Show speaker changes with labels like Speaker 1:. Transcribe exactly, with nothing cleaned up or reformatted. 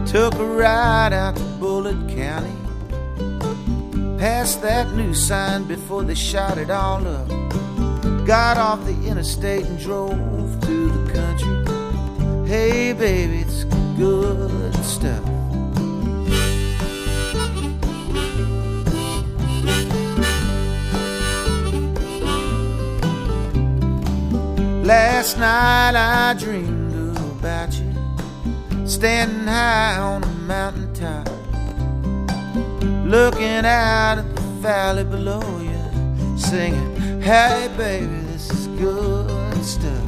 Speaker 1: Took a ride out to Bullitt County, past that new sign before they shot it all up. Got off the interstate and drove through the country. Hey baby, it's good stuff. Last night I dreamed about you, standing high on a mountaintop, looking out at the valley below you, singing, hey baby, this is good stuff.